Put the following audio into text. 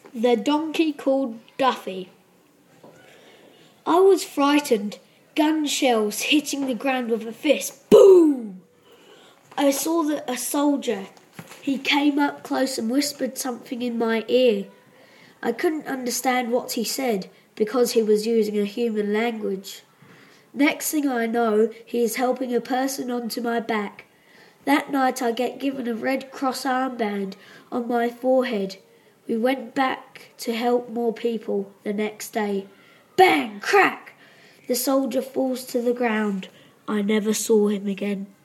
The donkey called Duffy. I was frightened. Gun shells hitting the ground with a fist. Boom! I saw a soldier. He came up close and whispered something in my ear. I couldn't understand what he said because he was using a human language. Next thing I know, he is helping a person onto my back. That night I get given a Red Cross armband on my forehead. We went back to help more people the next day. Bang! Crack! The soldier falls to the ground. I never saw him again.